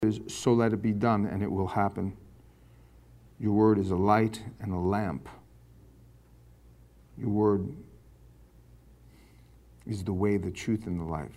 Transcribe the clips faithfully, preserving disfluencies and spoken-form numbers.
is, so let it be done, and it will happen. Your word is a light and a lamp. Your word is the way, the truth, and the life.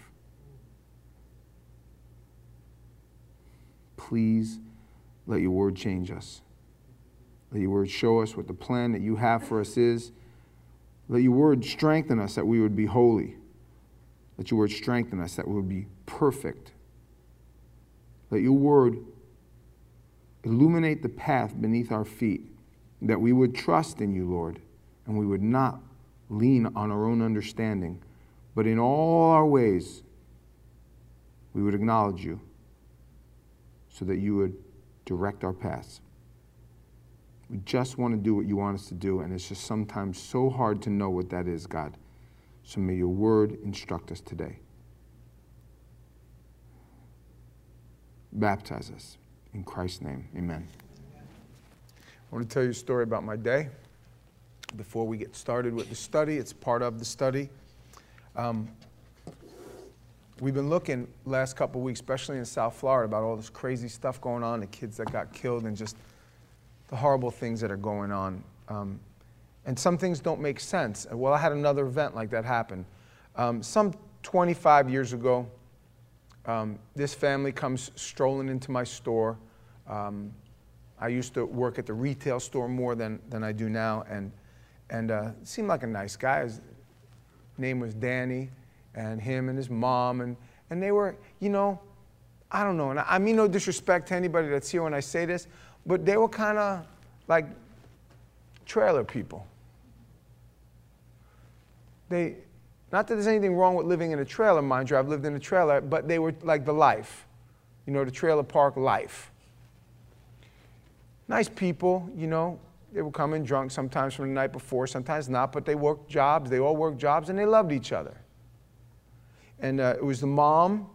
Please let your word change us. Let your word show us what the plan that you have for us is. Let your word strengthen us that we would be holy. Let your word strengthen us that we would be perfect. Let your word illuminate the path beneath our feet, that we would trust in you, Lord, and we would not lean on our own understanding, but in all our ways, we would acknowledge you so that you would direct our paths. We just want to do what you want us to do, and it's just sometimes so hard to know what that is, God. So may your word instruct us today. Baptize us. In Christ's name, amen. I want to tell you a story about my day. Before we get started with the study, it's part of the study. Um, we've been looking last couple of weeks, especially in South Florida, about all this crazy stuff going on, the kids that got killed, and just the horrible things that are going on. Um, and some things don't make sense. Well, I had another event like that happen. Um, some twenty-five years ago, um, this family comes strolling into my store. Um, I used to work at the retail store more than, than I do now, and, and uh, seemed like a nice guy. His name was Danny, and him and his mom, and, and they were, you know, I don't know, and I, I mean no disrespect to anybody that's here when I say this, but they were kind of like trailer people. They, not that there's anything wrong with living in a trailer, mind you, I've lived in a trailer, but they were like the life, you know, the trailer park life. Nice people, you know, they would come in drunk sometimes from the night before, sometimes not, but they worked jobs, they all worked jobs, and they loved each other. And uh, it was the mom,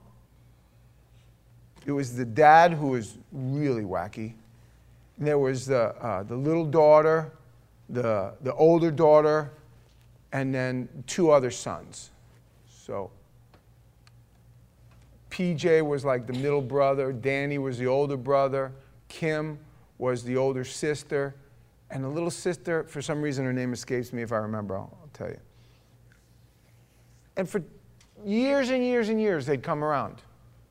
it was the dad who was really wacky, and there was the, uh, the little daughter, the, the older daughter, and then two other sons. So P J was like the middle brother, Danny was the older brother, Kim was the older sister, and the little sister, for some reason her name escapes me. If I remember, I'll, I'll tell you. And for years and years and years, they'd come around.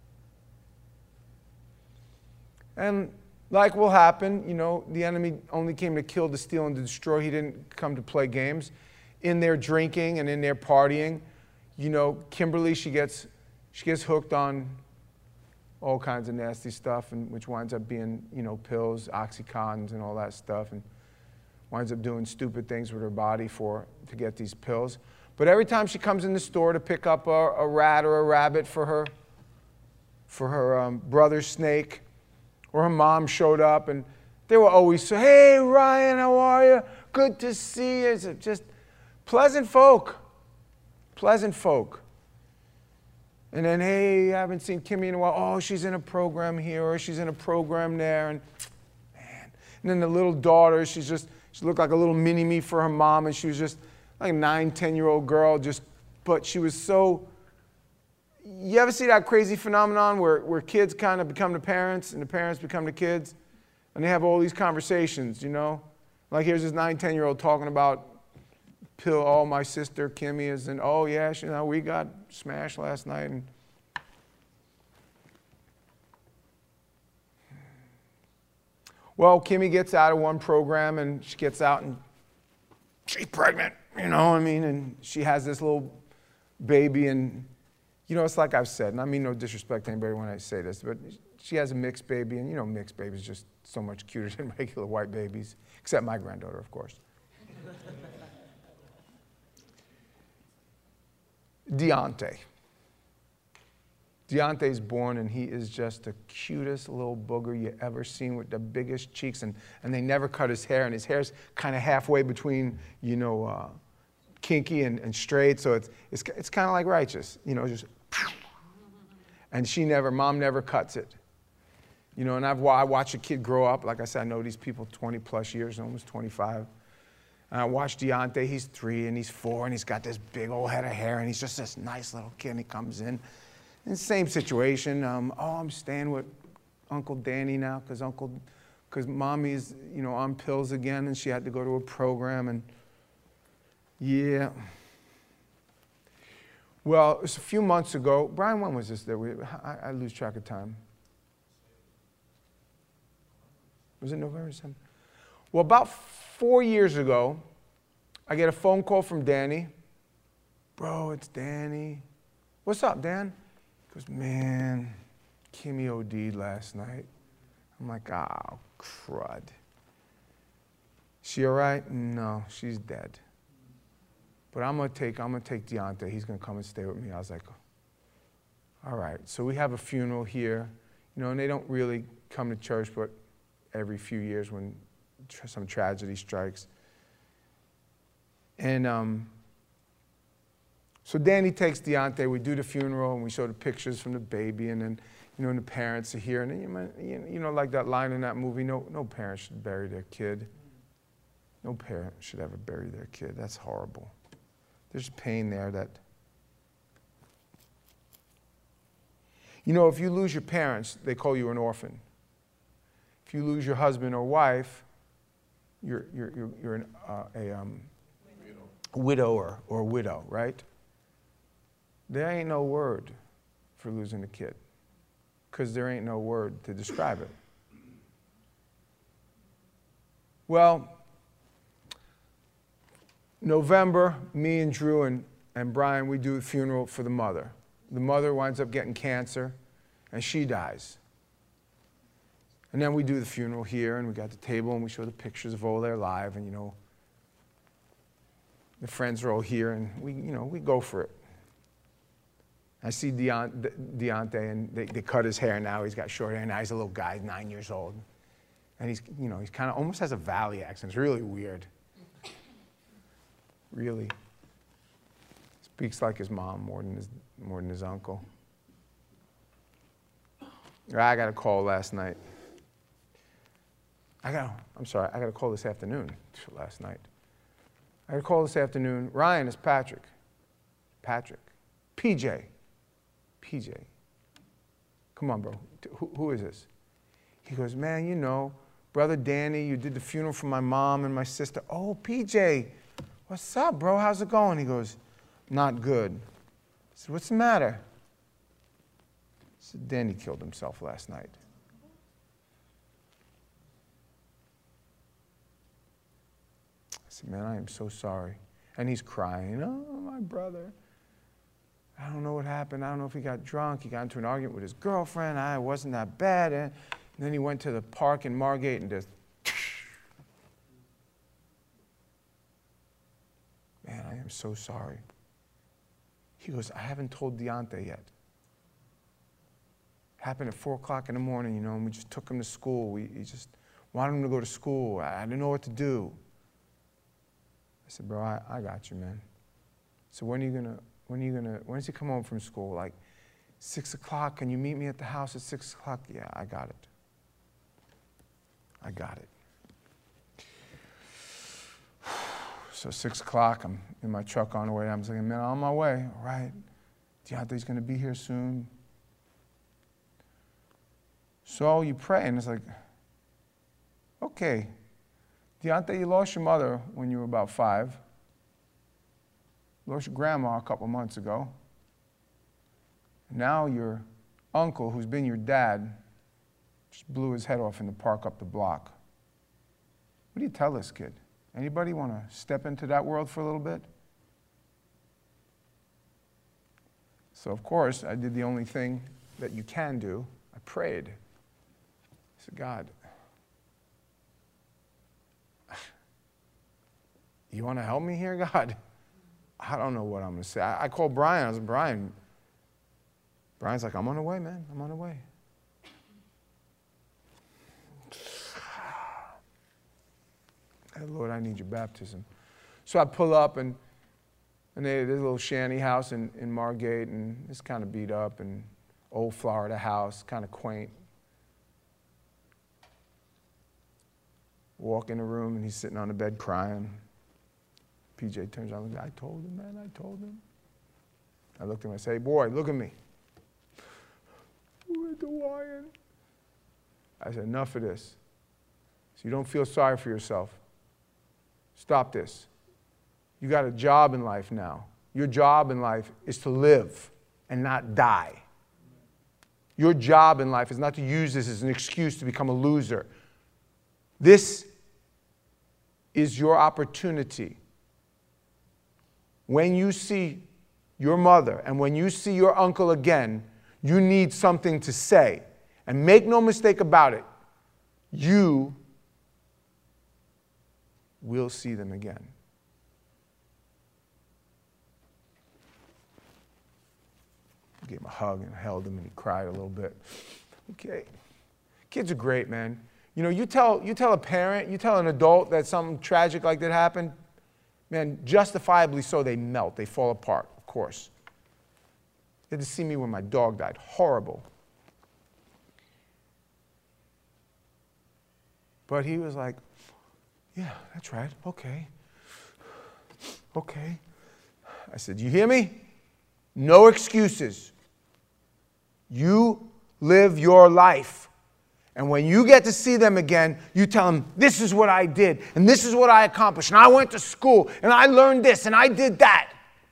And like will happen, you know, the enemy only came to kill, to steal, and to destroy. He didn't come to play games. In their drinking and in their partying, you know, Kimberly, she gets, she gets hooked on all kinds of nasty stuff, and which winds up being, you know, pills, Oxycontins, and all that stuff, and winds up doing stupid things with her body for to get these pills. But every time she comes in the store to pick up a, a rat or a rabbit for her, for her um, brother's snake, or her mom showed up, and they were always say, "Hey, Ryan, how are you? Good to see you." It's just pleasant folk, pleasant folk. And then, hey, I haven't seen Kimmy in a while. Oh, she's in a program here, or she's in a program there, and man. And then the little daughter, she's just, she looked like a little mini-me for her mom, and she was just like a nine, ten-year-old girl, just, but she was so, you ever see that crazy phenomenon where, where kids kind of become the parents, and the parents become the kids, and they have all these conversations, you know? Like here's this nine, ten-year-old talking about pill, oh, my sister Kimmy is in, oh yeah, you know, we got smashed last night. And well, Kimmy gets out of one program, and she gets out and she's pregnant, you know what I mean? And she has this little baby, and you know, it's like I've said, and I mean no disrespect to anybody when I say this, but she has a mixed baby, and you know, mixed babies just so much cuter than regular white babies, except my granddaughter, of course. Deontay. Deontay's born, and he is just the cutest little booger you ever seen, with the biggest cheeks, and, and they never cut his hair, and his hair's kind of halfway between, you know, uh, kinky and, and straight, so it's, it's, it's kind of like Righteous, you know, just, and she never, mom never cuts it. You know, and I've I watched a kid grow up. Like I said, I know these people twenty plus years, almost twenty-five. And I watched Deontay, he's three and he's four and he's got this big old head of hair and he's just this nice little kid, and he comes in. In the same situation, um, oh, I'm staying with Uncle Danny now because Uncle, because Mommy's, you know, on pills again and she had to go to a program and yeah. Well, it was a few months ago. Brian, when was this that we, I, I lose track of time. Was it November seventh? Well, about four years ago, I get a phone call from Danny. Bro, it's Danny. What's up, Dan? He goes, man, Kimmy OD'd last night. I'm like, oh, crud. She all right? No, she's dead. But I'm gonna take, I'm gonna take Deontay. He's gonna come and stay with me. I was like, all right. So we have a funeral here, you know, and they don't really come to church, but every few years when tr some tragedy strikes. And um, so Danny takes Deontay. We do the funeral and we show the pictures from the baby, and then, you know, and the parents are here. And then, you know, you know, like that line in that movie, no, no parent should bury their kid. No parent should ever bury their kid. That's horrible. There's pain there that, you know, if you lose your parents, they call you an orphan. If you lose your husband or wife, you're, you're, you're, you're an, uh, a um, widower or widow, right? There ain't no word for losing a kid because there ain't no word to describe it. Well, November, me and Drew and, and Brian, we do a funeral for the mother. The mother winds up getting cancer, and she dies. And then we do the funeral here, and we got the table, and we show the pictures of all their life, and, you know, the friends are all here, and we, you know, we go for it. I see Deont Deontay, and they, they cut his hair now. He's got short hair now. He's a little guy, nine years old. And he's, you know, he's kind of almost has a Valley accent. It's really weird. Really. Speaks like his mom more than his, more than his uncle. I got a call last night. I got, I'm sorry, I got a call this afternoon, last night. I got a call this afternoon. Ryan, it's Patrick. Patrick. P J. P J. Come on, bro. Who, who is this? He goes, man, you know, Brother Danny, you did the funeral for my mom and my sister. Oh, P J. What's up, bro? How's it going? He goes, not good. I said, what's the matter? I said, Danny killed himself last night. I said, man, I am so sorry. And he's crying, oh, my brother. I don't know what happened. I don't know if he got drunk. He got into an argument with his girlfriend. I wasn't that bad. And then he went to the park in Margate and just, man, I am so sorry. He goes, I haven't told Deontay yet. Happened at four o'clock in the morning, you know, and we just took him to school. We he just wanted him to go to school. I, I didn't know what to do. I said, bro, I, I got you, man. So when are you gonna, when are you gonna, when does he come home from school? Like six o'clock, can you meet me at the house at six o'clock? Yeah, I got it. I got it. So six o'clock, I'm in my truck on the way. I'm saying, man, I'm on my way. All right. Deontay's going to be here soon. So you pray, and it's like, okay. Deontay, you lost your mother when you were about five. You lost your grandma a couple months ago. Now your uncle, who's been your dad, just blew his head off in the park up the block. What do you tell this kid? Anybody want to step into that world for a little bit? So, of course, I did the only thing that you can do. I prayed. I said, God, you want to help me here, God? I don't know what I'm going to say. I, I called Brian. I was like, Brian. Brian's like, I'm on the way, man. I'm on the way. Lord, I need your baptism. So I pull up, and, and they, there's a little shanty house in, in Margate, and it's kind of beat up, and old Florida house, kind of quaint. Walk in the room, and he's sitting on the bed crying. P J turns around and goes, I told him, man, I told him. I looked at him, I said, hey, boy, look at me. Who is the Hawaiian? I said, enough of this. So you don't feel sorry for yourself. Stop this. You got a job in life now. Your job in life is to live and not die. Your job in life is not to use this as an excuse to become a loser. This is your opportunity. When you see your mother and when you see your uncle again, you need something to say. And make no mistake about it, you will see them again. I gave him a hug and held him and he cried a little bit. Okay. Kids are great, man. You know, you tell, you tell a parent, you tell an adult that something tragic like that happened, man, justifiably so, they melt. They fall apart, of course. They had to see me when my dog died. Horrible. But he was like, yeah, that's right. Okay. Okay. I said, you hear me? No excuses. You live your life. And when you get to see them again, you tell them, this is what I did, and this is what I accomplished, and I went to school, and I learned this, and I did that.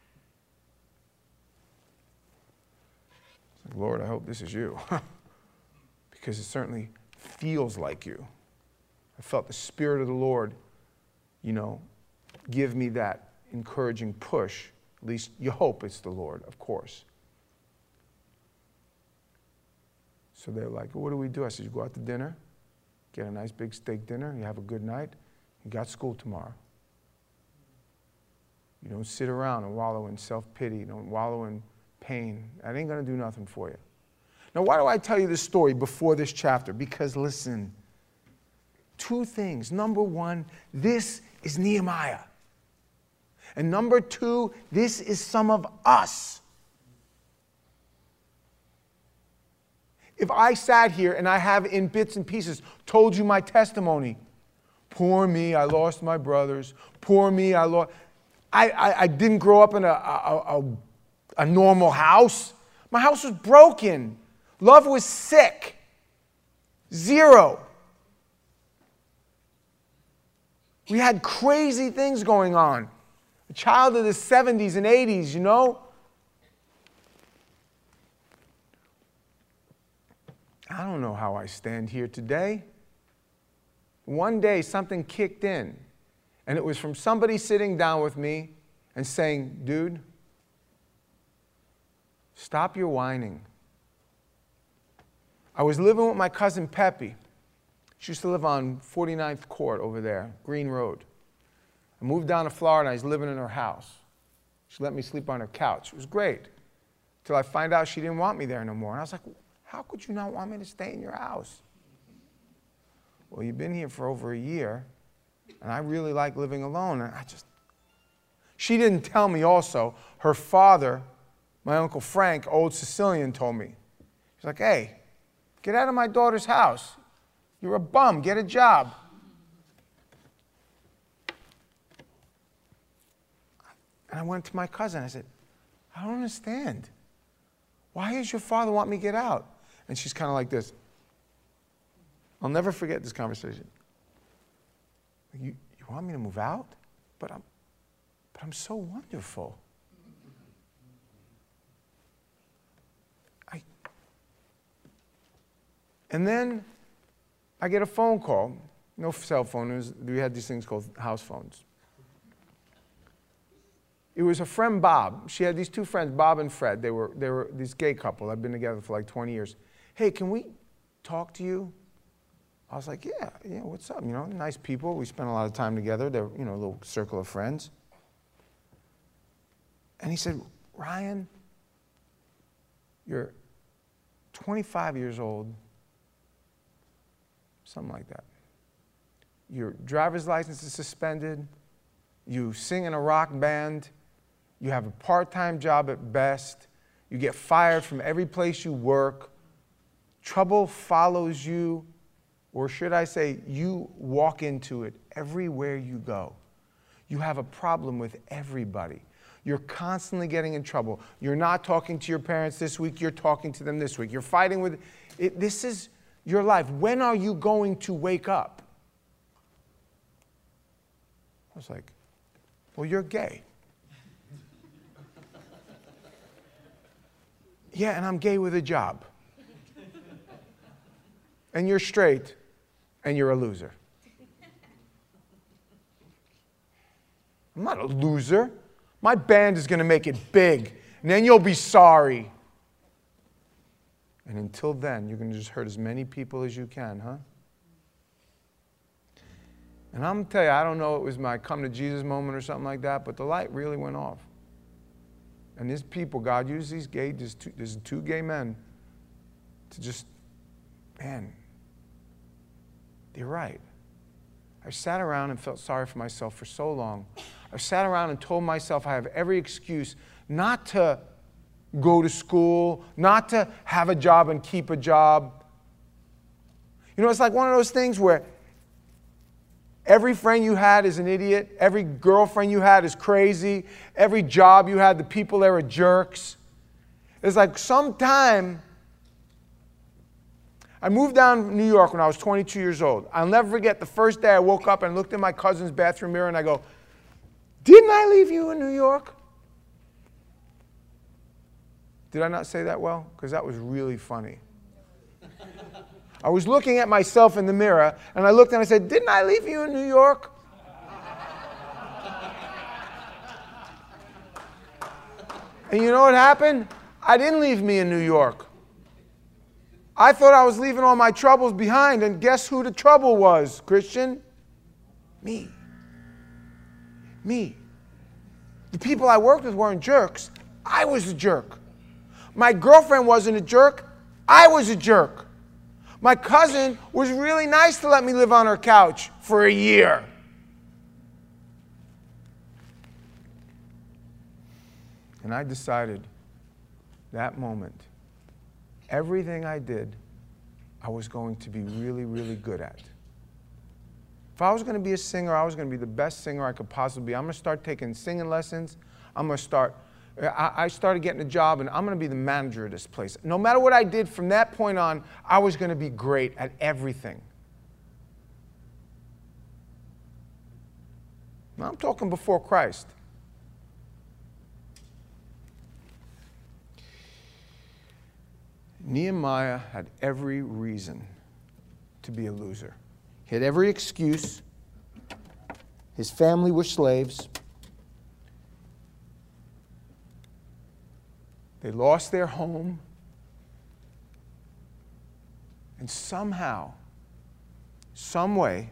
Lord, I hope this is you. Because it certainly feels like you. I felt the Spirit of the Lord, you know, give me that encouraging push. At least you hope it's the Lord, of course. So they're like, well, what do we do? I said, you go out to dinner, get a nice big steak dinner, you have a good night, you got school tomorrow. You don't sit around and wallow in self-pity, you don't wallow in pain. That ain't going to do nothing for you. Now, why do I tell you this story before this chapter? Because, listen, two things. Number one, this is Nehemiah. And number two, this is some of us. If I sat here and I have in bits and pieces told you my testimony, poor me, I lost my brothers, poor me, I lost, I, I, I didn't grow up in a, a, a, a normal house. My house was broken. Love was sick. Zero. We had crazy things going on. A child of the seventies and eighties, you know? I don't know how I stand here today. One day something kicked in, and it was from somebody sitting down with me and saying, dude, stop your whining. I was living with my cousin Peppy. She used to live on forty-ninth Court over there, Green Road. I moved down to Florida, I was living in her house. She let me sleep on her couch. It was great. Until I find out she didn't want me there no more. And I was like, how could you not want me to stay in your house? Well, you've been here for over a year, and I really like living alone. And I just, she didn't tell me also, her father, my Uncle Frank, old Sicilian, told me. He's like, hey, get out of my daughter's house. You're a bum, get a job. And I went to my cousin, I said, I don't understand. Why does your father want me to get out? And she's kind of like this. I'll never forget this conversation. You, you want me to move out? But I'm, but I'm so wonderful. I, and then I get a phone call. No cell phone. It was, we had these things called house phones. It was her friend Bob. She had these two friends, Bob and Fred. They were, they were this gay couple. I've been together for like twenty years. Hey, can we talk to you? I was like, yeah, yeah, what's up? You know, nice people. We spent a lot of time together. They're, you know, a little circle of friends. And he said, Ryan, you're twenty-five years old, something like that. Your driver's license is suspended. You sing in a rock band. You have a part-time job at best. You get fired from every place you work. Trouble follows you, or should I say, you walk into it everywhere you go. You have a problem with everybody. You're constantly getting in trouble. You're not talking to your parents this week, you're talking to them this week. You're fighting with, it, this is, your life? When are you going to wake up? I was like, well, you're gay. Yeah, and I'm gay with a job. And you're straight, and you're a loser. I'm not a loser. My band is going to make it big, and then you'll be sorry. And until then, you're going to just hurt as many people as you can, huh? And I'm going to tell you, I don't know if it was my come to Jesus moment or something like that, but the light really went off. And these people, God used these gay, there's two, there's two gay men to just, man, they're right. I sat around and felt sorry for myself for so long. I sat around and told myself I have every excuse not to go to school, not to have a job and keep a job. You know, it's like one of those things where every friend you had is an idiot. Every girlfriend you had is crazy. Every job you had, the people there are jerks. It's like sometime, I moved down to New York when I was twenty-two years old. I'll never forget the first day I woke up and looked in my cousin's bathroom mirror and I go, didn't I leave you in New York? Did I not say that well? Because that was really funny. I was looking at myself in the mirror, and I looked and I said, didn't I leave you in New York? And you know what happened? I didn't leave me in New York. I thought I was leaving all my troubles behind, and guess who the trouble was, Christian? Me. Me. The people I worked with weren't jerks. I was a jerk. My girlfriend wasn't a jerk. I was a jerk. My cousin was really nice to let me live on her couch for a year. And I decided that moment, everything I did, I was going to be really, really good at. If I was going to be a singer, I was going to be the best singer I could possibly be. I'm going to start taking singing lessons. I'm going to start, I, I started getting a job, and I'm going to be the manager of this place. No matter what I did from that point on, I was going to be great at everything. Now, I'm talking before Christ. Nehemiah had every reason to be a loser. He had every excuse. His family were slaves. They lost their home. And somehow, some way,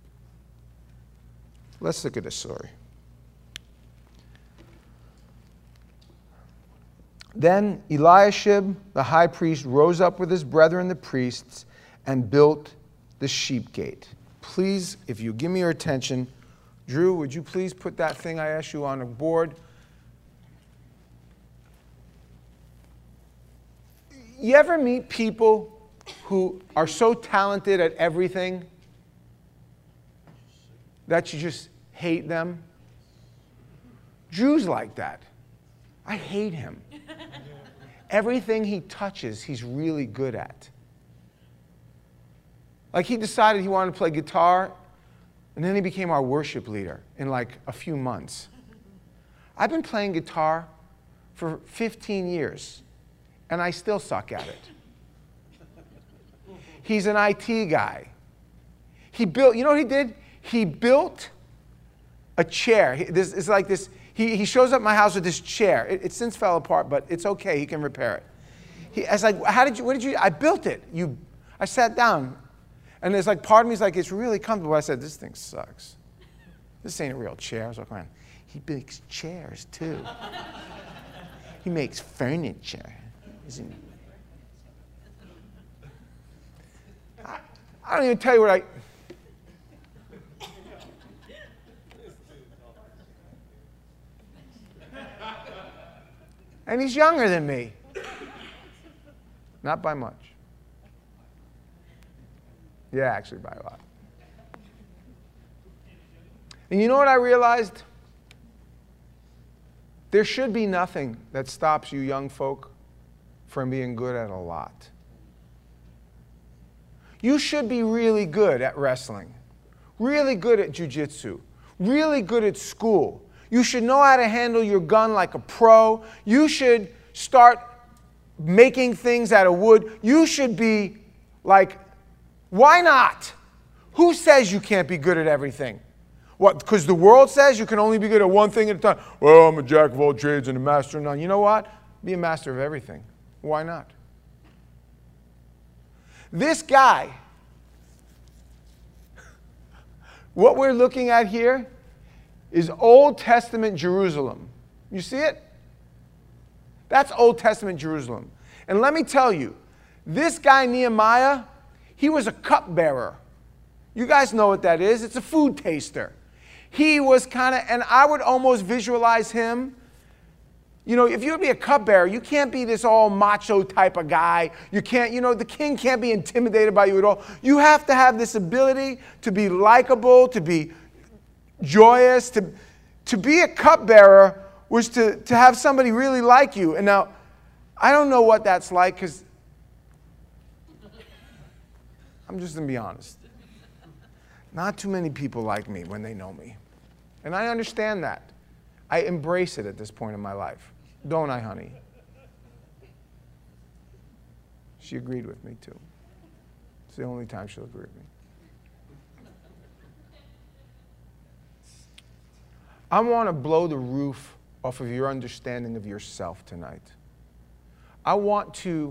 let's look at this story. Then Eliashib, the high priest, rose up with his brethren, the priests, and built the sheep gate. Please, if you give me your attention, Drew, would you please put that thing I asked you on the board? You ever meet people who are so talented at everything that you just hate them? Drew's like that. I hate him. Everything he touches, he's really good at. Like, he decided he wanted to play guitar, and then he became our worship leader in like a few months. I've been playing guitar for fifteen years, and I still suck at it. He's an I T guy. He built, you know what he did? He built a chair. He, this, it's like this. He, he shows up at my house with this chair. It, it since fell apart, but it's okay. He can repair it. He, I was like, how did you, what did you, I built it. You, I sat down. And there's like, part of me is like, it's really comfortable. I said, this thing sucks. This ain't a real chair. I was like, man, he makes chairs too. He makes furniture. Isn't he? I, I don't even tell you what I... And he's younger than me. Not by much. Yeah, actually by a lot. And you know what I realized? There should be nothing that stops you young folk from being good at a lot. You should be really good at wrestling, really good at jiu-jitsu, really good at school. You should know how to handle your gun like a pro. You should start making things out of wood. You should be like, why not? Who says you can't be good at everything? What, because the world says you can only be good at one thing at a time? Well, I'm a jack of all trades and a master of none. You know what? Be a master of everything. Why not? This guy, what we're looking at here is Old Testament Jerusalem. You see it? That's Old Testament Jerusalem. And let me tell you, this guy Nehemiah, he was a cupbearer. You guys know what that is. It's a food taster. He was kind of, and I would almost visualize him. You know, if you're going to be a cupbearer, you can't be this all macho type of guy. You can't, you know, the king can't be intimidated by you at all. You have to have this ability to be likable, to be joyous. To, to be a cupbearer was to, to have somebody really like you. And now, I don't know what that's like because I'm just going to be honest. Not too many people like me when they know me. And I understand that. I embrace it at this point in my life. Don't I, honey? She agreed with me, too. It's the only time she'll agree with me. I want to blow the roof off of your understanding of yourself tonight. I want to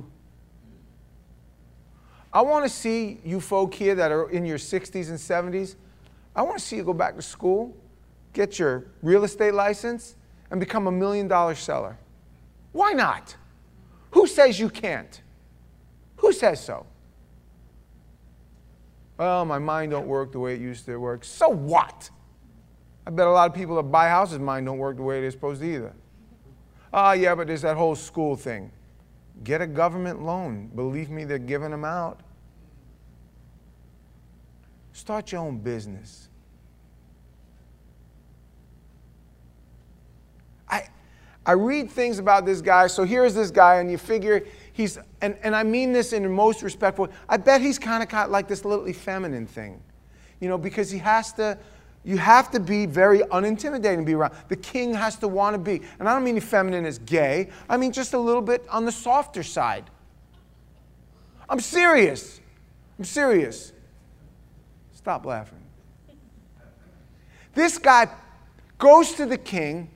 I want to see you folk here that are in your sixties and seventies, I want to see you go back to school, get your real estate license, and become a million dollar seller. Why not? Who says you can't? Who says so? Well, my mind don't work the way it used to work. So what? I bet a lot of people that buy houses' mind don't work the way they're supposed to either. Ah, yeah, but there's that whole school thing. Get a government loan. Believe me, they're giving them out. Start your own business. I, I read things about this guy. So here's this guy, and you figure he's, and, and I mean this in the most respectful, I bet he's kind of got like this little feminine thing. You know, because he has to, you have to be very unintimidating to be around. The king has to want to be, and I don't mean feminine as gay, I mean just a little bit on the softer side. I'm serious. I'm serious. Stop laughing. This guy goes to the king.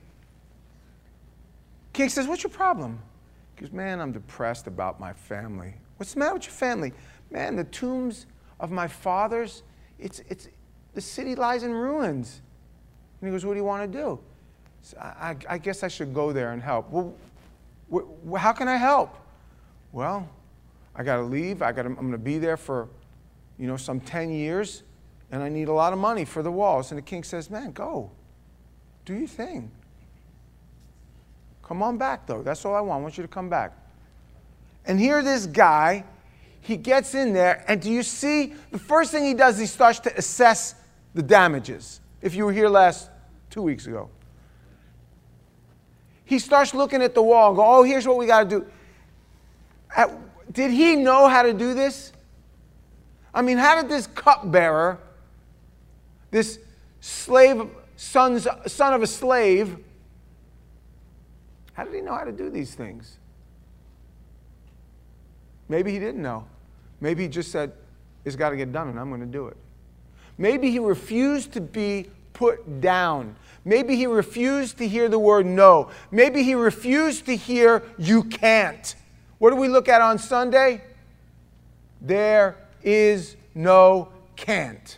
King says, what's your problem? He goes, man, I'm depressed about my family. What's the matter with your family? Man, the tombs of my fathers, it's, it's, the city lies in ruins. And he goes, what do you want to do? So I, I, I guess I should go there and help. Well, wh wh how can I help? Well, I got to leave. I got I'm going to be there for, you know, some ten years, and I need a lot of money for the walls. And the king says, man, go. Do your thing. Come on back, though. That's all I want. I want you to come back. And here this guy, he gets in there, and do you see, the first thing he does, he starts to assess the damages. If you were here last two weeks ago. He starts looking at the wall and go, oh, here's what we got to do. At, did he know how to do this? I mean, how did this cupbearer, this slave, son's, son of a slave, how did he know how to do these things? Maybe he didn't know. Maybe he just said, it's got to get done and I'm going to do it. Maybe he refused to be put down. Maybe he refused to hear the word no. Maybe he refused to hear you can't. What do we look at on Sunday? There is no can't.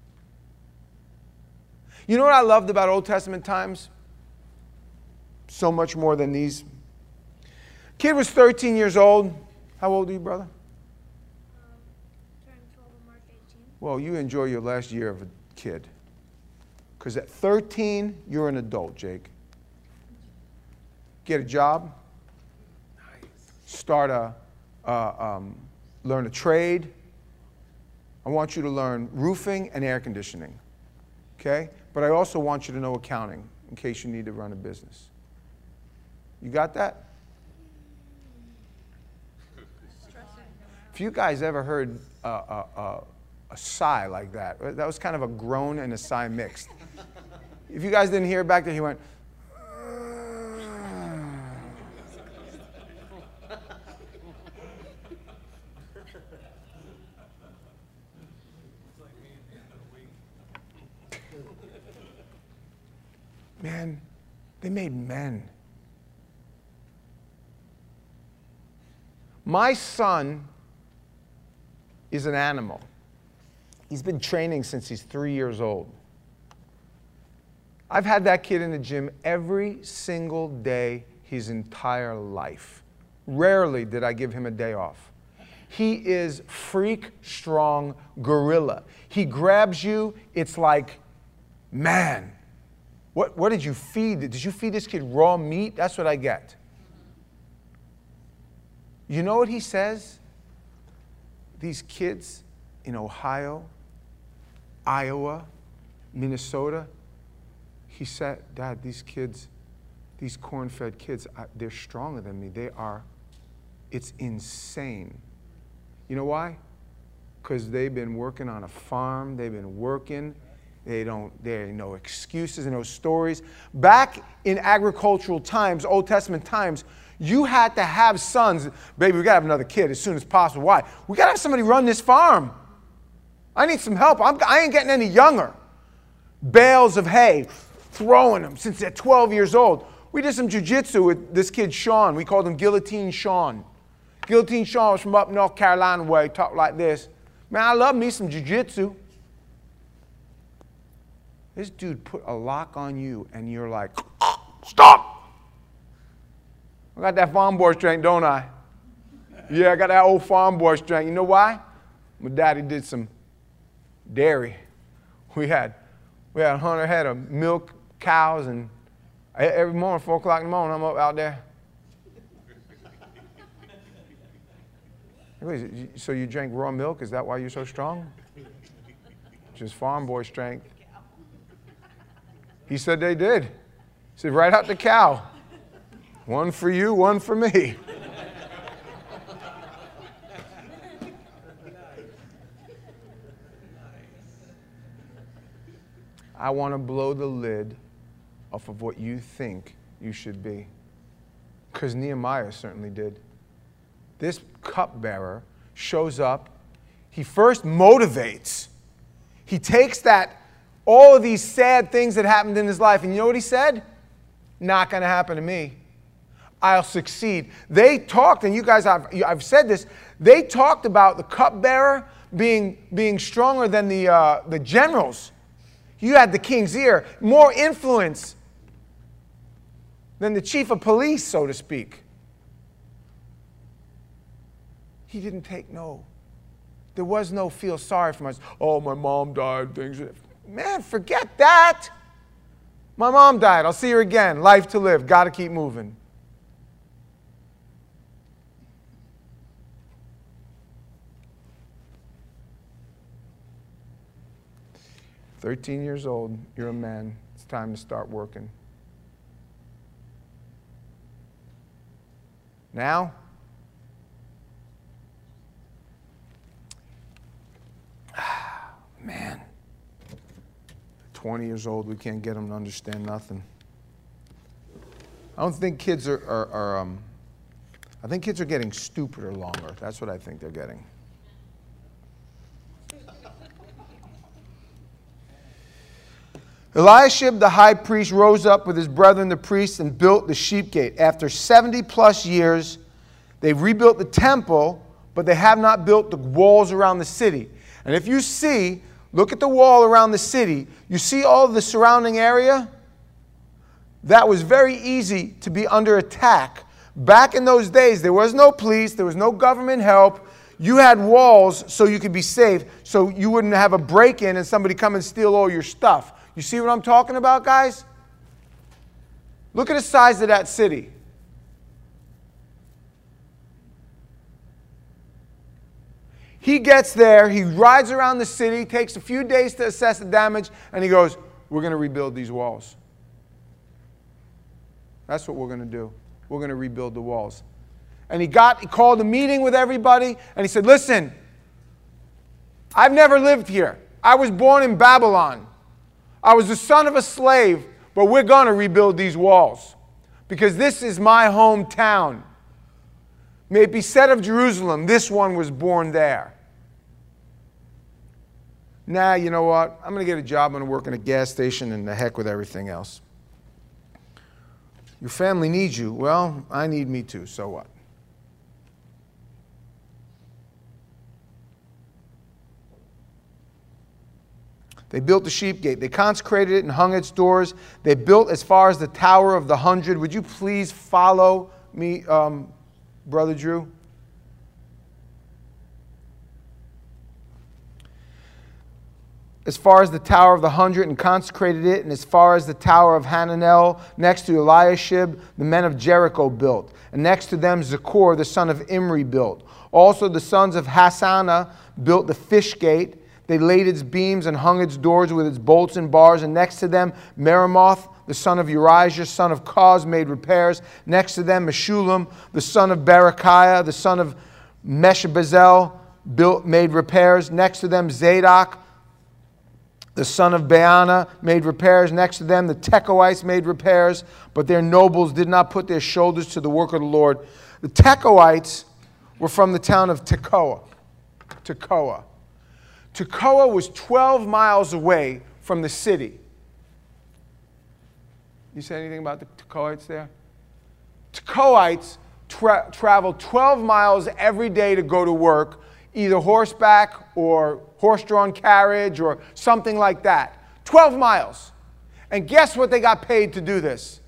You know what I loved about Old Testament times? So much more than these. Kid was thirteen years old. How old are you, brother? Um, turned twelve on March eighteenth. Well, you enjoy your last year of a kid. Because at thirteen, you're an adult, Jake. Get a job. Start a, uh, um, learn a trade. I want you to learn roofing and air conditioning. Okay? But I also want you to know accounting in case you need to run a business. You got that? If If you guys ever heard a, a, a, a sigh like that, that was kind of a groan and a sigh mixed. If you guys didn't hear it back there, he went, man, they made men. My son is an animal. He's been training since he's three years old. I've had that kid in the gym every single day his entire life. Rarely did I give him a day off. He is freak strong gorilla. He grabs you, it's like, man, what, what did you feed? Did you feed this kid raw meat? That's what I get. You know what he says? These kids in Ohio, Iowa, Minnesota, he said, Dad, these kids, these corn-fed kids, they're stronger than me. They are, it's insane. You know why? Because they've been working on a farm, they've been working, they don't, there are no excuses and no stories. Back in agricultural times, Old Testament times, you had to have sons. Baby, we got to have another kid as soon as possible. Why? We got to have somebody run this farm. I need some help. I'm, I ain't getting any younger. Bales of hay, throwing them since they're twelve years old. We did some jiu-jitsu with this kid, Sean. We called him Guillotine Sean. Guillotine Sean was from up North Carolina way, talked like this. Man, I love me some jiu-jitsu. This dude put a lock on you, and you're like, stop! I got that farm boy strength, don't I? Yeah, I got that old farm boy strength. You know why? My daddy did some dairy. We had, we had a hundred head of milk cows, and every morning, four o'clock in the morning, I'm up out there. So you drank raw milk? Is that why you're so strong? Just farm boy strength. He said they did. He said, right out the cow. One for you, one for me. I want to blow the lid off of what you think you should be. Because Nehemiah certainly did. This cupbearer shows up. He first motivates. He takes that, all of these sad things that happened in his life, and you know what he said? Not going to happen to me. I'll succeed. They talked, and you guys, I've, I've said this, they talked about the cupbearer being, being stronger than the, uh, the generals. You had the king's ear, more influence than the chief of police, so to speak. He didn't take no. There was no feel sorry for myself. Oh, my mom died. Things. Man, forget that. My mom died. I'll see her again. Life to live. Got to keep moving. thirteen years old, you're a man. It's time to start working. Now, man, twenty years old, we can't get them to understand nothing. I don't think kids are, are, are um, I think kids are getting stupider longer. That's what I think they're getting. Eliashib the high priest rose up with his brethren the priests and built the sheep gate. After seventy plus years, they rebuilt the temple, but they have not built the walls around the city. And if you see, look at the wall around the city, you see all of the surrounding area? That was very easy to be under attack. Back in those days, there was no police, there was no government help. You had walls so you could be safe, so you wouldn't have a break-in and somebody come and steal all your stuff. You see what I'm talking about, guys? Look at the size of that city. He gets there, he rides around the city, takes a few days to assess the damage, and he goes, we're going to rebuild these walls. That's what we're going to do. We're going to rebuild the walls. And he got, he called a meeting with everybody, and he said, listen, I've never lived here. I was born in Babylon. I was the son of a slave, but we're going to rebuild these walls because this is my hometown. May it be said of Jerusalem, this one was born there. Nah, you know what? I'm going to get a job. I'm going to work in a gas station and the heck with everything else. Your family needs you. Well, I need me too. So what? They built the sheep gate. They consecrated it and hung its doors. They built as far as the Tower of the Hundred. Would you please follow me, um, Brother Drew? As far as the Tower of the Hundred, and consecrated it, and as far as the Tower of Hananel, next to Eliashib, the men of Jericho built. And next to them, Zaccur, the son of Imri, built. Also the sons of Hassanah built the fish gate. They laid its beams and hung its doors with its bolts and bars. And next to them, Meremoth, the son of Urijah, son of Koz, made repairs. Next to them, Meshullam, the son of Berechiah, the son of Meshbazel, built, made repairs. Next to them, Zadok, the son of Baana, made repairs. Next to them, the Tekoites made repairs. But their nobles did not put their shoulders to the work of the Lord. The Tekoites were from the town of Tekoa. Tekoa. Tekoa was twelve miles away from the city. You say anything about the Tekoites there? Tekoites tra- traveled twelve miles every day to go to work, either horseback or horse-drawn carriage or something like that. twelve miles. And guess what they got paid to do this?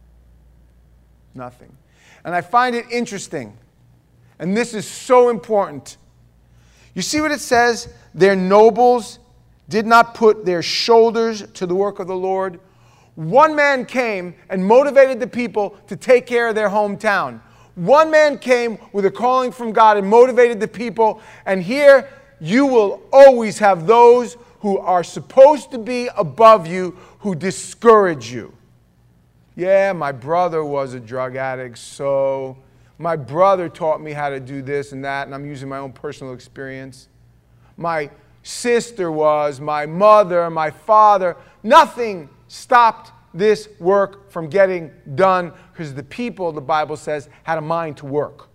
Nothing. And I find it interesting, and this is so important. You see what it says? Their nobles did not put their shoulders to the work of the Lord. One man came and motivated the people to take care of their hometown. One man came with a calling from God and motivated the people. And here you will always have those who are supposed to be above you who discourage you. Yeah, my brother was a drug addict, so my brother taught me how to do this and that, and I'm using my own personal experience. My sister was, my mother, my father. Nothing stopped this work from getting done because the people, the Bible says, had a mind to work.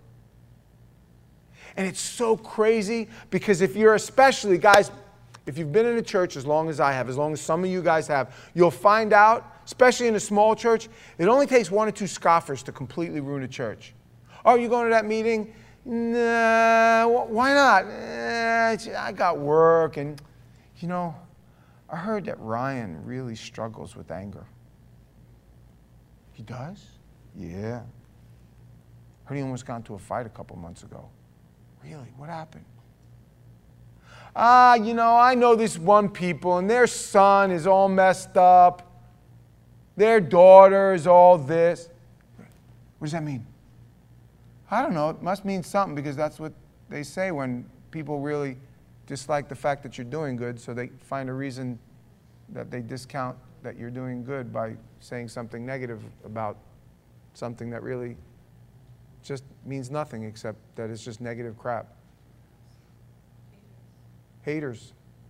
And it's so crazy because if you're especially, guys, if you've been in a church as long as I have, as long as some of you guys have, you'll find out, especially in a small church, it only takes one or two scoffers to completely ruin a church. Oh, you going to that meeting? Nah, why not? Eh, I got work, and, you know, I heard that Ryan really struggles with anger. He does? Yeah. Heard he almost got into a fight a couple months ago. Really? What happened? Ah, you know, I know this one people, and their son is all messed up. Their daughter is all this. What does that mean? I don't know. It must mean something because that's what they say when people really dislike the fact that you're doing good, so they find a reason that they discount that you're doing good by saying something negative about something that really just means nothing except that it's just negative crap. Haters.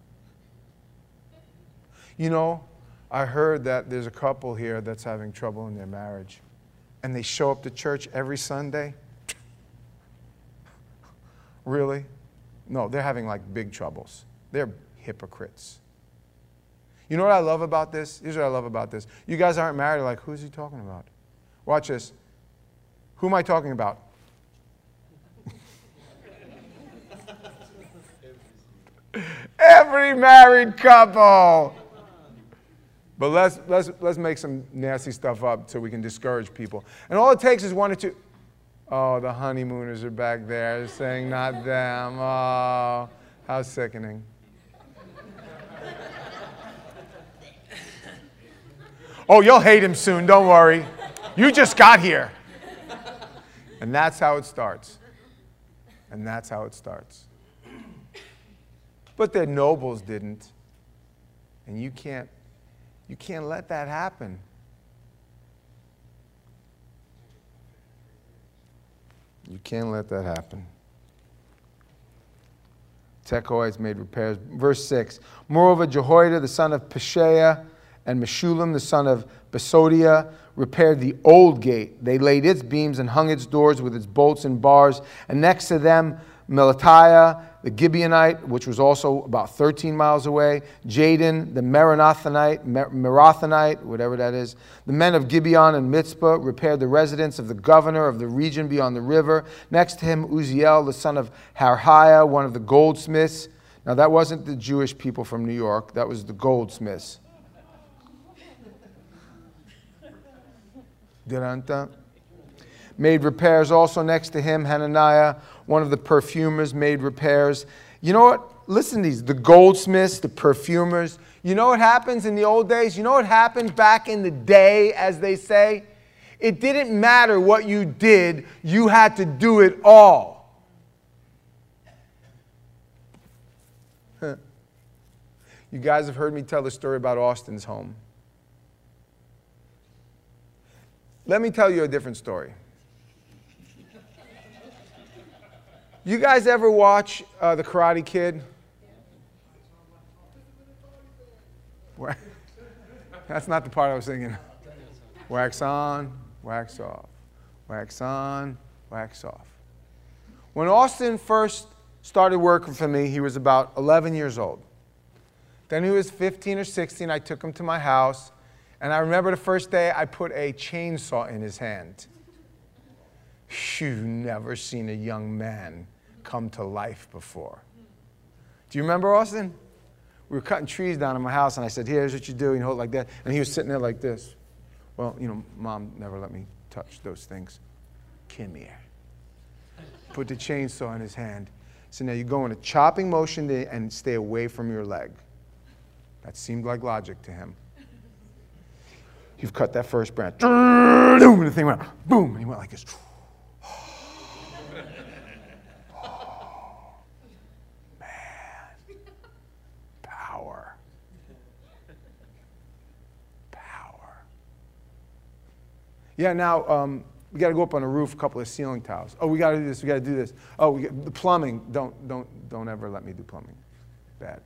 You know, I heard that there's a couple here that's having trouble in their marriage, and they show up to church every Sunday. Really? No, they're having like big troubles. They're hypocrites. You know what I love about this? Here's what I love about this. You guys aren't married. Like, who's he talking about? Watch this. Who am I talking about? Every married couple. But let's, let's, let's make some nasty stuff up so we can discourage people. And all it takes is one or two. Oh, the honeymooners are back there saying not them. Oh, how sickening. Oh, you'll hate him soon, don't worry. You just got here. And that's how it starts. And that's how it starts. But their nobles didn't. And you can't, you can't let that happen. You can't let that happen. Tekoites made repairs. Verse six. Moreover, Jehoiada, the son of Peshiah, and Meshullam, the son of Besodiah, repaired the old gate. They laid its beams and hung its doors with its bolts and bars. And next to them, Melatiah, the Gibeonite, which was also about thirteen miles away. Jadon, the Meronothonite, Mer- Merathonite, whatever that is. The men of Gibeon and Mitzpah repaired the residence of the governor of the region beyond the river. Next to him, Uzziel, the son of Harhiah, one of the goldsmiths. Now, that wasn't the Jewish people from New York. That was the goldsmiths. Diranta. Made repairs also next to him. Hananiah, one of the perfumers, made repairs. You know what? Listen to these. The goldsmiths, the perfumers. You know what happens in the old days? You know what happened back in the day, as they say? It didn't matter what you did. You had to do it all. You guys have heard me tell the story about Austin's home. Let me tell you a different story. You guys ever watch uh, The Karate Kid? That's not the part I was thinking. Wax on, wax off. Wax on, wax off. When Austin first started working for me, he was about eleven years old. Then he was fifteen or sixteen. I took him to my house. And I remember the first day I put a chainsaw in his hand. You've never seen a young man come to life before. Do you remember, Austin? We were cutting trees down in my house, and I said, here's what you do. And you hold it like that. And he was sitting there like this. Well, you know, Mom never let me touch those things. Come here. Put the chainsaw in his hand. So now you go in a chopping motion and stay away from your leg. That seemed like logic to him. You've cut that first branch. And the thing went, boom, and he went like this. Oh, man. Power. Power. Yeah, now um, we got to go up on the roof, a couple of ceiling tiles. Oh, we got to do this, we got to do this. Oh, we got, the plumbing, don't, don't, don't ever let me do plumbing. Bad.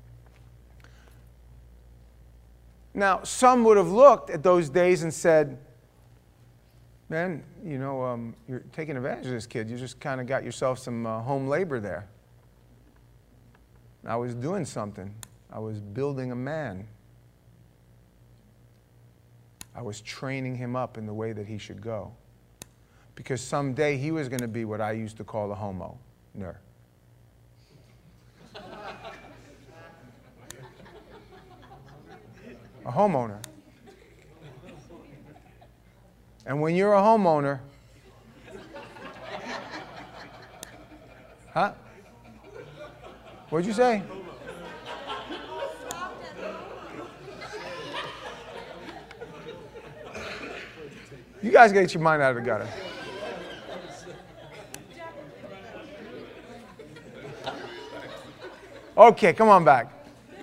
Now, some would have looked at those days and said, man, you know, um, you're taking advantage of this kid. You just kind of got yourself some uh, home labor there. I was doing something. I was building a man. I was training him up in the way that he should go. Because someday he was going to be what I used to call a homo-ner. A homeowner. And when you're a homeowner, huh? What'd you say? You guys gotta get your mind out of the gutter. Okay, come on back.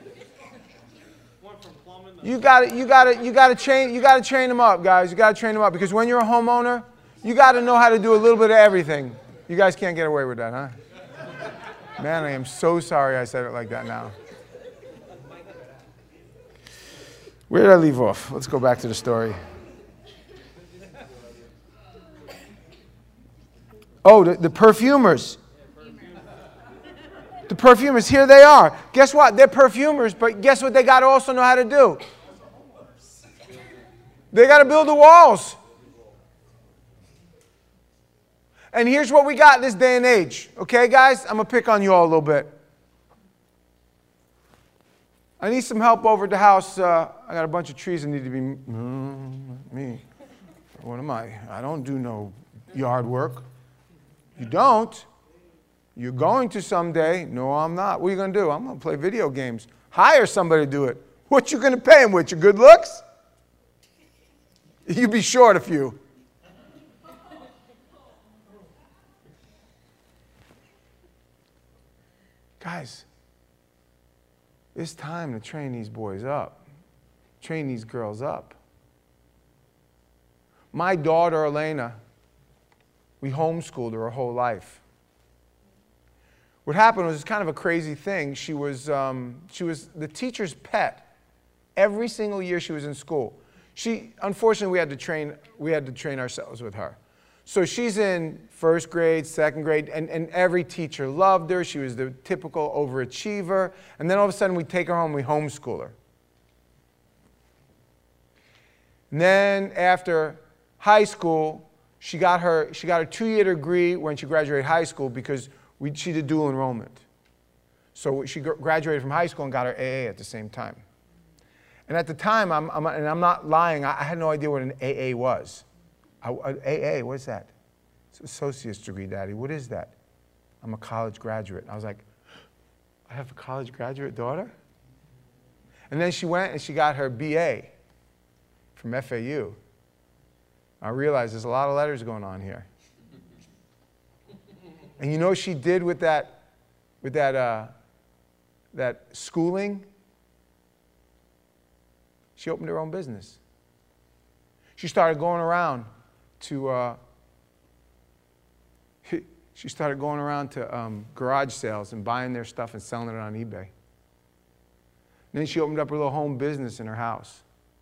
You got you got to you got to train you got to train them up, guys. You got to train them up because when you're a homeowner, you got to know how to do a little bit of everything. You guys can't get away with that, huh? Man, I am so sorry I said it like that now. Where did I leave off? Let's go back to the story. Oh, the, the perfumers. The perfumers, here they are. Guess what? They're perfumers, but guess what they got to also know how to do? They got to build the walls. And here's what we got this day and age. Okay, guys? I'm going to pick on you all a little bit. I need some help over at the house. Uh, I got a bunch of trees that need to be... Mm, me. What am I? I don't do no yard work. You don't? You're going to someday. No, I'm not. What are you going to do? I'm going to play video games. Hire somebody to do it. What you going to pay him with? Your good looks? You'd be short a few. Guys, it's time to train these boys up. Train these girls up. My daughter, Elena, We homeschooled her her whole life. What happened was kind of a crazy thing. She was, um, she was the teacher's pet every single year she was in school. She, unfortunately, we had to train, we had to train ourselves with her. So she's in first grade, second grade, and, and every teacher loved her. She was the typical overachiever. And then all of a sudden, we take her home, we homeschool her. And then after high school, she got her, she got her two-year degree when she graduated high school because we, she did dual enrollment. So she graduated from high school and got her A A at the same time. And at the time, I'm, I'm, and I'm not lying, I, I had no idea what an A A was. I, A A, what is that? It's an associate's degree, Daddy. What is that? I'm a college graduate. I was like, I have a college graduate daughter? And then she went and she got her B A from F A U. I realized there's a lot of letters going on here. And you know what she did with that, with that, uh, that schooling? She opened her own business. She started going around to, uh, she started going around to um, garage sales and buying their stuff and selling it on eBay. And then she opened up her little home business in her house.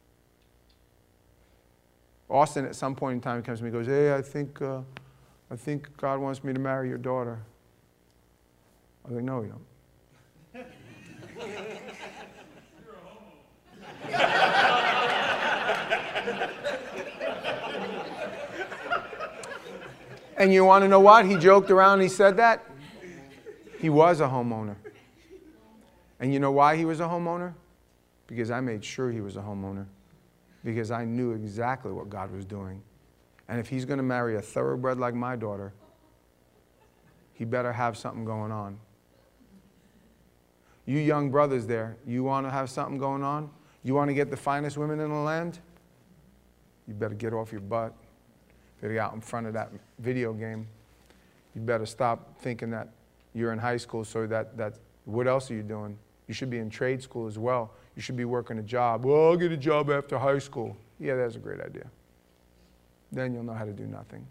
Austin, at some point in time, comes to me and goes, hey, I think, uh, I think God wants me to marry your daughter. I was like, no, you don't. And you want to know what? He joked around and he said that. He was a homeowner. And you know why he was a homeowner? Because I made sure he was a homeowner. Because I knew exactly what God was doing. And if he's going to marry a thoroughbred like my daughter, he better have something going on. You young brothers there, you want to have something going on? You want to get the finest women in the land? You better get off your butt. You better get out in front of that video game. You better stop thinking that you're in high school, so that, that what else are you doing? You should be in trade school as well. You should be working a job. Well, I'll get a job after high school. Yeah, that's a great idea. Then you'll know how to do nothing.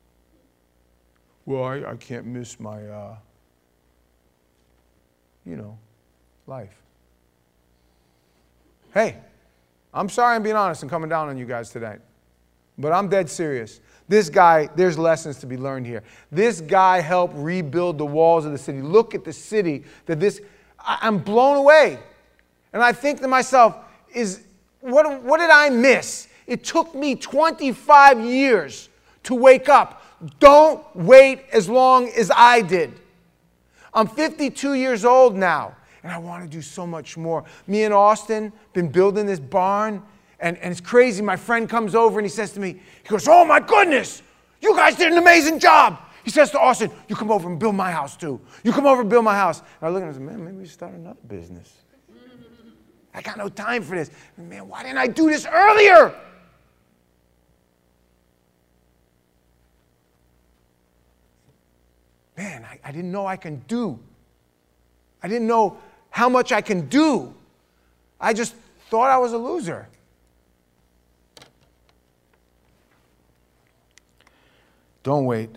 Well, I, I can't miss my, uh, you know, life. Hey, I'm sorry I'm being honest and coming down on you guys today, but I'm dead serious. This guy, there's lessons to be learned here. This guy helped rebuild the walls of the city. Look at the city that this, I, I'm blown away. And I think to myself, is what, what did I miss? It took me twenty-five years to wake up. Don't wait as long as I did. I'm fifty-two years old now, and I want to do so much more. Me and Austin been building this barn, and, and it's crazy. My friend comes over and he says to me, he goes, oh my goodness, you guys did an amazing job. He says to Austin, you come over and build my house too. You come over and build my house. And I look at him and I say, man, maybe we should start another business. I got no time for this. Man, why didn't I do this earlier? Man, I, I didn't know I can do. I didn't know how much I can do. I just thought I was a loser. Don't wait.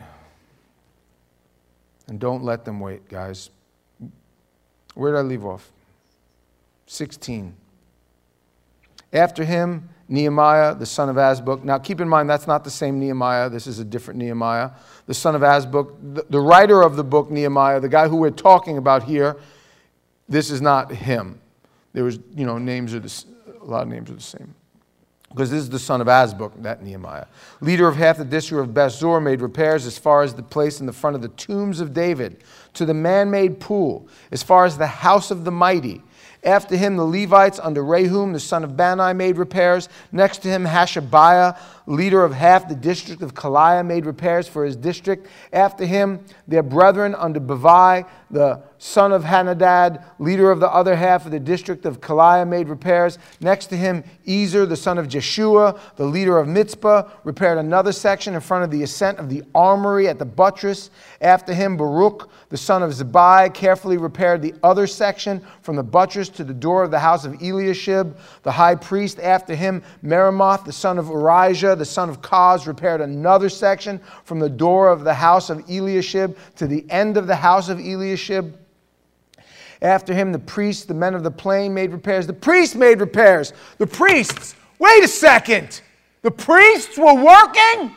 And don't let them wait, guys. Where did I leave off? sixteen. After him, Nehemiah, the son of Azbuk. Now, keep in mind, that's not the same Nehemiah. This is a different Nehemiah. The son of Azbuk. The, the writer of the book, Nehemiah, the guy who we're talking about here, this is not him. There was, you know, names are the, a lot of names are the same. Because this is the son of Azbuk, that Nehemiah. Leader of half the district of Bethzor, made repairs as far as the place in the front of the tombs of David, to the man-made pool, as far as the house of the mighty. After him, the Levites under Rehum, the son of Bani, made repairs. Next to him, Hashabiah, leader of half the district of Kaliah, made repairs for his district. After him, their brethren under Bavai, the son of Hanadad, leader of the other half of the district of Kaliah, made repairs. Next to him, Ezer, the son of Jeshua, the leader of Mitzpah, repaired another section in front of the ascent of the armory at the buttress. After him, Baruch, the son of Zabai, carefully repaired the other section from the buttress to the door of the house of Eliashib, the high priest. After him, Meremoth, the son of Urijah, Elijah, the son of Koz, repaired another section from the door of the house of Eliashib to the end of the house of Eliashib. After him, the priests, the men of the plain, made repairs. The priests made repairs. The priests, wait a second. The priests were working?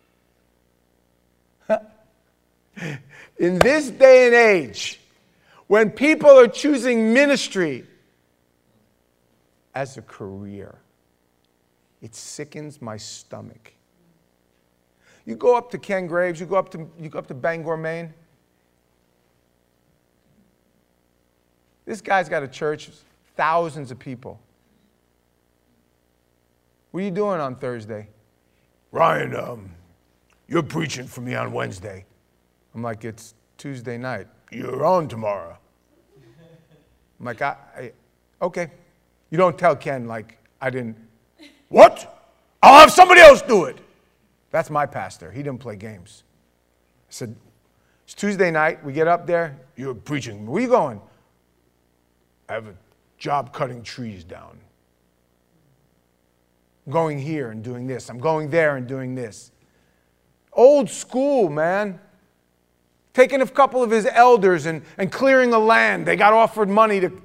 In this day and age, when people are choosing ministry as a career, it sickens my stomach. You go up to Ken Graves, you go up to, you go up to Bangor, Maine. This guy's got a church, thousands of people. What are you doing on Thursday? Ryan, um, you're preaching for me on Wednesday. I'm like, it's Tuesday night. You're on tomorrow. I'm like, I, I, okay. You don't tell Ken, like, I didn't. What? I'll have somebody else do it. That's my pastor. He didn't play games. I said, it's Tuesday night. We get up there. You're preaching. Where are you going? I have a job cutting trees down. I'm going here and doing this. I'm going there and doing this. Old school, man. Taking a couple of his elders and, and clearing the land. They got offered money to...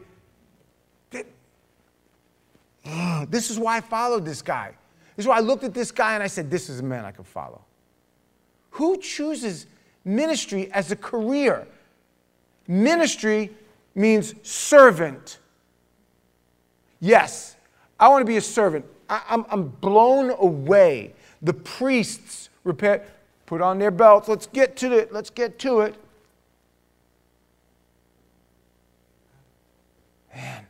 This is why I followed this guy. This is why I looked at this guy and I said, this is a man I could follow. Who chooses ministry as a career? Ministry means servant. Yes, I want to be a servant. I, I'm, I'm blown away. The priests repair, put on their belts. Let's get to it. Let's get to it. Man.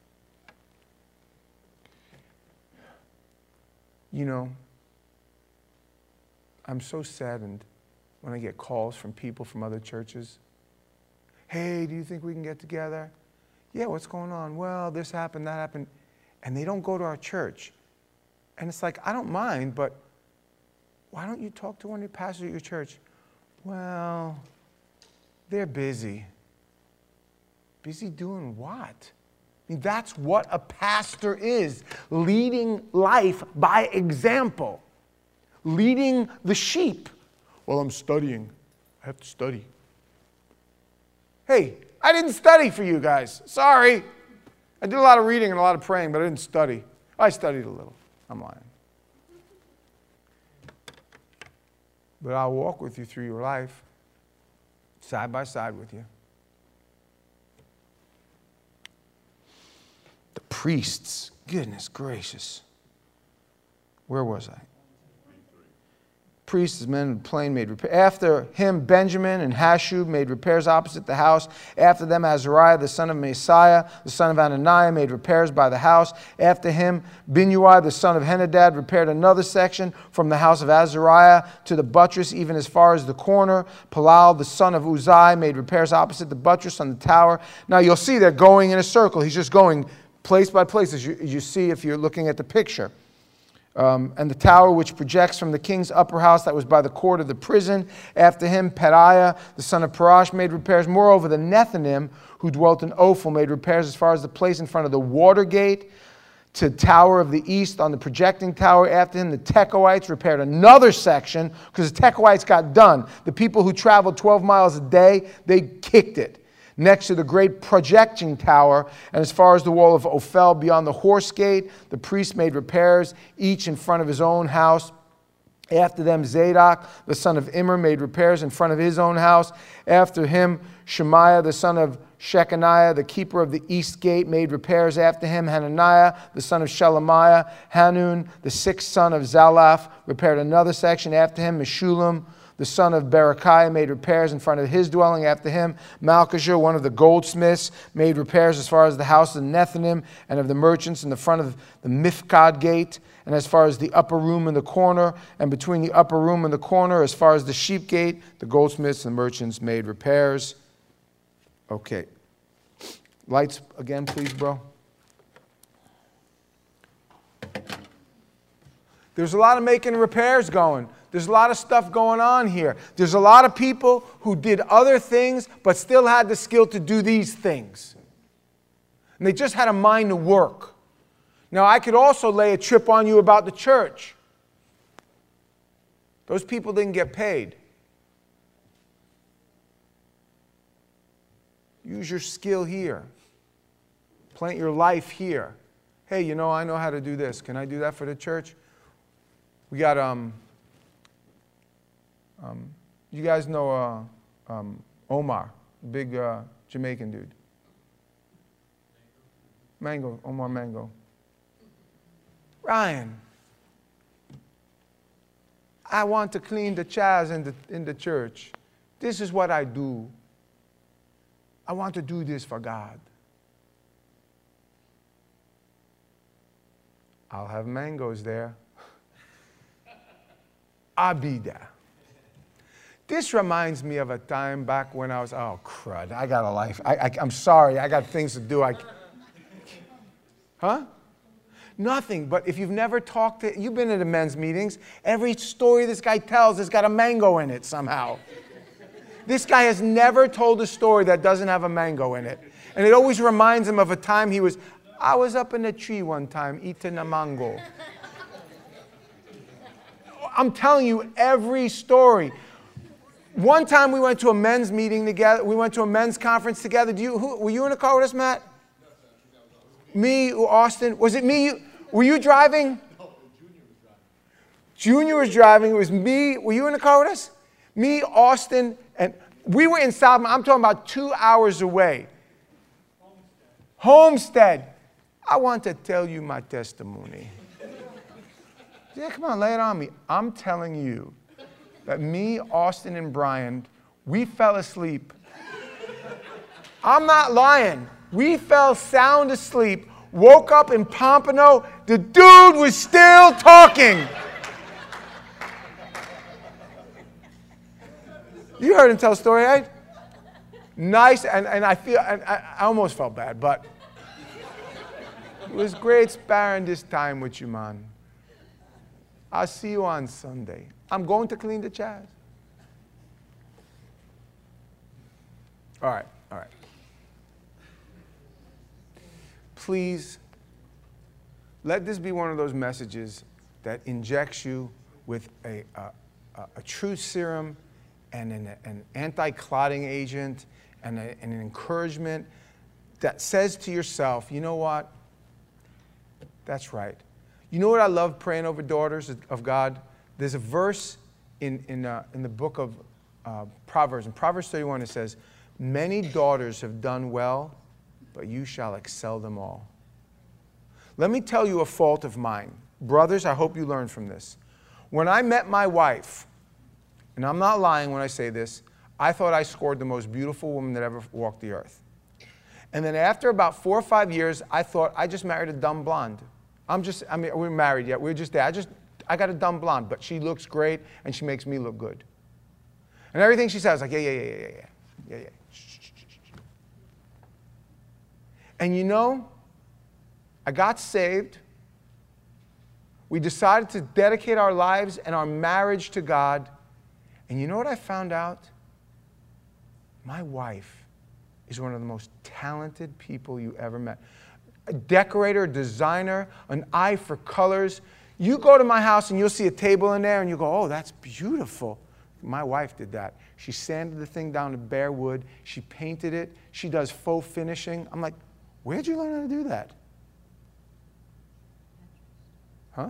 You know, I'm so saddened when I get calls from people from other churches. Hey, do you think we can get together? Yeah, what's going on? Well, this happened, that happened. And they don't go to our church. And it's like, I don't mind, but why don't you talk to one of your pastors at your church? Well, they're busy. Busy doing what? I mean, that's what a pastor is, leading life by example, leading the sheep. Well, I'm studying. I have to study. Hey, I didn't study for you guys. Sorry. I did a lot of reading and a lot of praying, but I didn't study. I studied a little. I'm lying. But I'll walk with you through your life, side by side with you. The priests, goodness gracious. Where was I? Priests, men of the plain, made repairs. After him, Benjamin and Hashub made repairs opposite the house. After them, Azariah, the son of Messiah, the son of Ananiah, made repairs by the house. After him, Binnui, the son of Henadad, repaired another section from the house of Azariah to the buttress, even as far as the corner. Palal, the son of Uzai, made repairs opposite the buttress on the tower. Now, you'll see they're going in a circle. He's just going place by place, as you, as you see if you're looking at the picture. Um, and the tower which projects from the king's upper house that was by the court of the prison. After him, Pedaiah, the son of Parash, made repairs. Moreover, the Nethinim, who dwelt in Ophel, made repairs as far as the place in front of the water gate to Tower of the East on the projecting tower. After him, the Tekoites repaired another section because the Tekoites got done. The people who traveled twelve miles a day, they kicked it. Next to the great projecting tower, and as far as the wall of Ophel beyond the horse gate, the priests made repairs, each in front of his own house. After them, Zadok, the son of Immer, made repairs in front of his own house. After him, Shemaiah, the son of Shechaniah, the keeper of the east gate, made repairs. After him, Hananiah, the son of Shelemiah. Hanun, the sixth son of Zalaph, repaired another section. After him, Meshullam, the son of Berechiah, made repairs in front of his dwelling. After him, Malchijah, one of the goldsmiths, made repairs as far as the house of Nethinim and of the merchants in the front of the Mifkad gate, and as far as the upper room in the corner, and between the upper room and the corner, as far as the sheep gate, the goldsmiths and the merchants made repairs. Okay. Lights again, please, bro. There's a lot of making repairs going. There's a lot of stuff going on here. There's a lot of people who did other things but still had the skill to do these things. And they just had a mind to work. Now, I could also lay a trip on you about the church. Those people didn't get paid. Use your skill here. Plant your life here. Hey, you know, I know how to do this. Can I do that for the church? We got, um, um, you guys know uh, um, Omar, big uh, Jamaican dude. Mango, Omar Mango. Ryan, I want to clean the chairs in the, in the church. This is what I do. I want to do this for God. I'll have mangoes there. I'll be there. This reminds me of a time back when I was, oh, crud, I got a life. I, I, I'm sorry, I got things to do. I, huh? Nothing, but if you've never talked to, you've been at the men's meetings, every story this guy tells has got a mango in it somehow. This guy has never told a story that doesn't have a mango in it. And it always reminds him of a time he was, I was up in a tree one time eating a mango. I'm telling you every story. One time we went to a men's meeting together. We went to a men's conference together. Do you, who, were you in the car with us, Matt? Me, Austin. Was it me? You, were you driving? No, Junior was driving. Junior was driving. It was me. Were you in the car with us? Me, Austin, and we were in South. I'm talking about two hours away. Homestead. Homestead. I want to tell you my testimony. Yeah, come on, lay it on me. I'm telling you that me, Austin, and Brian, we fell asleep. I'm not lying. We fell sound asleep, woke up in Pompano. The dude was still talking. You heard him tell a story, right? Nice, and, and I feel, and I, I almost felt bad, but it was great sparring this time with you, man. I'll see you on Sunday. I'm going to clean the chairs. All right, all right. Please, let this be one of those messages that injects you with a, a, a truth serum and an, an anti-clotting agent and, a, and an encouragement that says to yourself, you know what? That's right. You know what I love praying over daughters of God? There's a verse in, in, uh, in the book of uh, Proverbs. In Proverbs thirty-one, it says, many daughters have done well, but you shall excel them all. Let me tell you a fault of mine. Brothers, I hope you learn from this. When I met my wife, and I'm not lying when I say this, I thought I scored the most beautiful woman that ever walked the earth. And then after about four or five years, I thought I just married a dumb blonde. I'm just, I mean, we're married yet. We're just there. I just, I got a dumb blonde, but she looks great and she makes me look good. And everything she says, like, yeah, yeah, yeah, yeah, yeah, yeah, yeah. And you know, I got saved. We decided to dedicate our lives and our marriage to God. And you know what I found out? My wife is one of the most talented people you ever met. A decorator, a designer, an eye for colors. You go to my house and you'll see a table in there and you go, oh, that's beautiful. My wife did that. She sanded the thing down to bare wood. She painted it. She does faux finishing. I'm like, where'd you learn how to do that? Huh?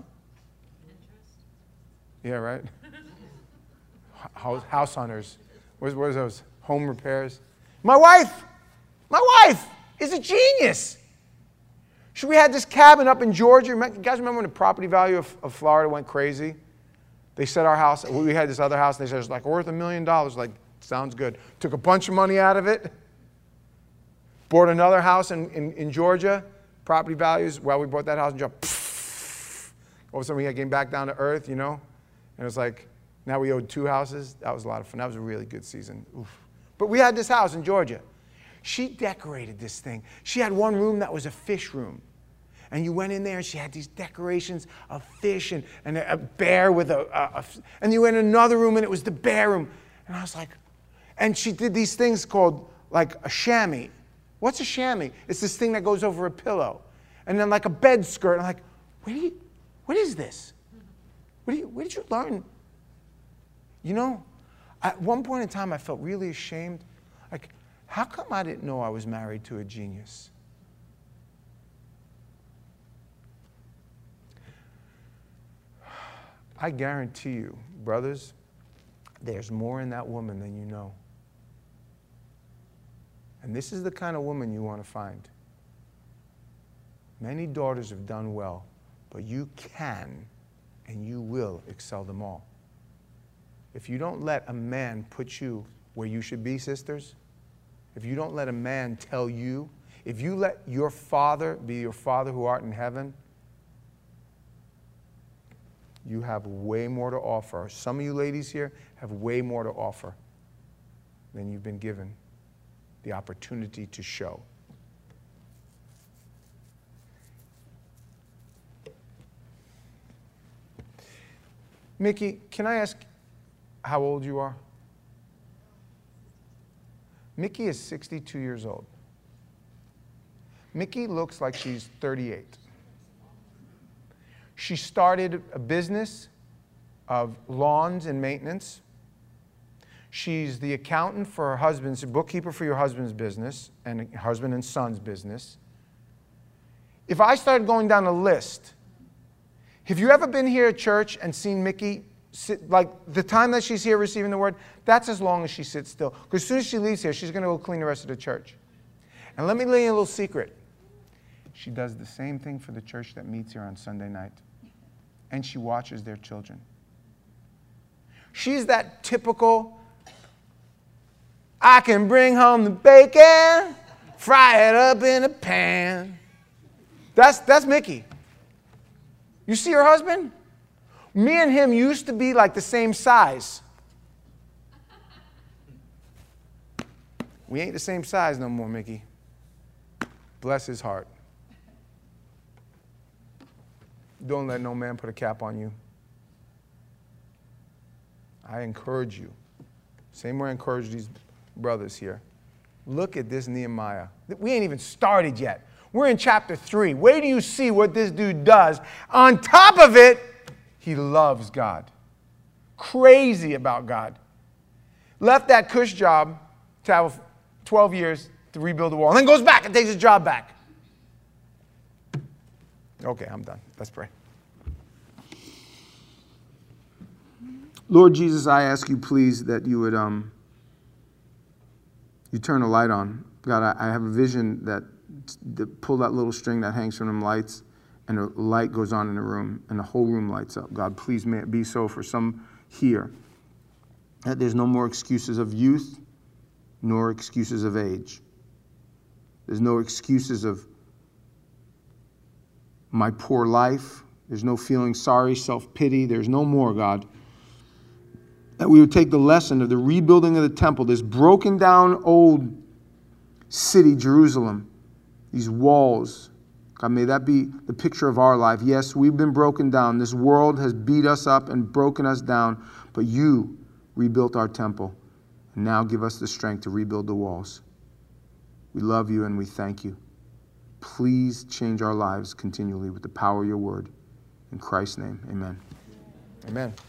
Yeah, right? House, house hunters. Where's, where's those? Home repairs. My wife, my wife is a genius. So we had this cabin up in Georgia. You guys remember when the property value of, of Florida went crazy? They said our house, we had this other house, and they said it's like worth a million dollars. Like, sounds good. Took a bunch of money out of it. Bought another house in, in, in Georgia. Property values, well, we bought that house and just, pff, all of a sudden we came back down to earth, you know? And it was like, now we owed two houses. That was a lot of fun. That was a really good season. Oof. But we had this house in Georgia. She decorated this thing. She had one room that was a fish room. And you went in there and she had these decorations of fish and, and a, a bear with a, a, a, and you went in another room and it was the bear room. And I was like, and she did these things called like a chamois. What's a chamois? It's this thing that goes over a pillow. And then like a bed skirt. I'm like, where do you, what is this? Where, do you, where did you learn? You know, at one point in time, I felt really ashamed. Like, how come I didn't know I was married to a genius? I guarantee you, brothers, there's more in that woman than you know. And this is the kind of woman you want to find. Many daughters have done well, but you can and you will excel them all. If you don't let a man put you where you should be, sisters, if you don't let a man tell you, if you let your Father be your Father who art in heaven, you have way more to offer. Some of you ladies here have way more to offer than you've been given the opportunity to show. Mickey, can I ask how old you are? Mickey is sixty-two years old. Mickey looks like she's thirty-eight. She started a business of lawns and maintenance. She's the accountant for her husband's, bookkeeper for your husband's business, and husband and son's business. If I started going down a list, have you ever been here at church and seen Mickey sit, like the time that she's here receiving the word, that's as long as she sits still. Because as soon as she leaves here, she's going to go clean the rest of the church. And let me lay you a little secret. She does the same thing for the church that meets here on Sunday night. And she watches their children. She's that typical, I can bring home the bacon, fry it up in a pan. That's, that's Mickey. You see her husband? Me and him used to be like the same size. We ain't the same size no more, Mickey. Bless his heart. Don't let no man put a cap on you. I encourage you. Same way I encourage these brothers here. Look at this Nehemiah. We ain't even started yet. We're in chapter three. Wait till you see what this dude does. On top of it, he loves God. Crazy about God. Left that cush job to have twelve years to rebuild the wall. And then goes back and takes his job back. Okay, I'm done. Let's pray. Lord Jesus, I ask you, please, that you would um, you turn a light on. God, I, I have a vision that, that pull that little string that hangs from them lights, and a light goes on in the room, and the whole room lights up. God, please may it be so for some here, that there's no more excuses of youth, nor excuses of age. There's no excuses of my poor life. There's no feeling sorry, self-pity. There's no more, God. That we would take the lesson of the rebuilding of the temple, this broken down old city, Jerusalem, these walls. God, may that be the picture of our life. Yes, we've been broken down. This world has beat us up and broken us down, but you rebuilt our temple. And now give us the strength to rebuild the walls. We love you and we thank you. Please change our lives continually with the power of your word. In Christ's name, amen. Amen.